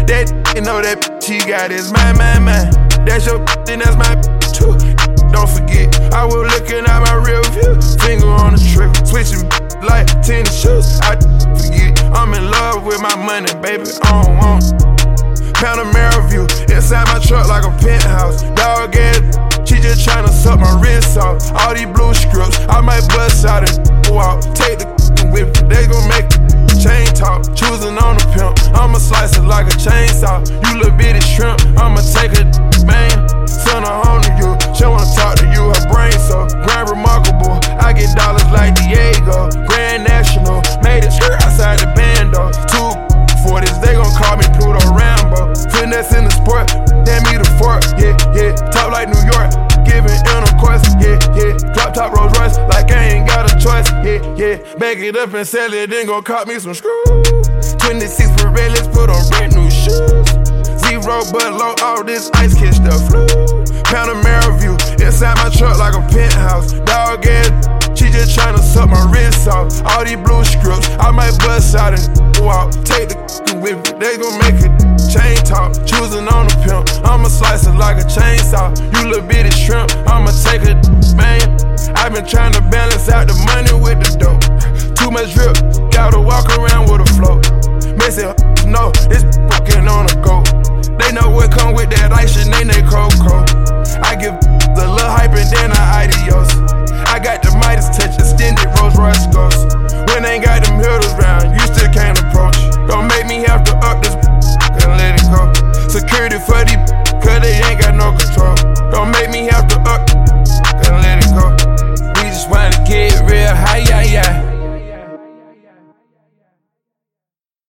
That you know that she got is mine. That's your then that's my too. Don't forget, I was looking at my real view. Finger on the trigger, switching like tennis shoes. I forget, I'm in love with my money, baby. I don't want Panamera view inside my truck like a penthouse. Dog ass, she just tryna suck my wrist off. All these blue scripts, I might bust out and go out. Take the whip, they gon' make chain talk. Choosing on the pimp, I'ma slice it like a chainsaw. You little bitty shrimp, I'ma take a man. Send her home to you, she wanna talk to you, her brain so grand remarkable. I get dollars like Diego, Grand National. Made it outside the bando. 240s, they gon' call me Pluto Rambo. Finesse in the sport, damn me the fork, yeah. Top like New York, giving intercourse, yeah. Drop top Rolls Royce, like I ain't got a choice, yeah. Back it up and sell it, then gon' cop me some screws. 26 Pirellis, put on brand new shoes. Zero but low, all this ice catch the flu. Panamera view, inside my truck like a penthouse. Dog ass, she just tryna suck my wrist off. All these blue scripts, I might bust out and go out. Take the whip, they gon' make it chain talk. Choosing on the pimp, I'ma slice it like a chainsaw. You little bitty shrimp, I'ma take it, man. I been tryna balance out the money with the dope. Too much drip, gotta walk around with a flow. Messy, no, it's fucking on a go. They know what come with that ice and they Coco. I give the little hype and then I adios. I got the Midas touch, extended Rolls Royce ghost. When ain't got them hitters round, you still can't approach. Don't make me have to up this and let it go. Security for these, cause they ain't got no control. Don't make me have to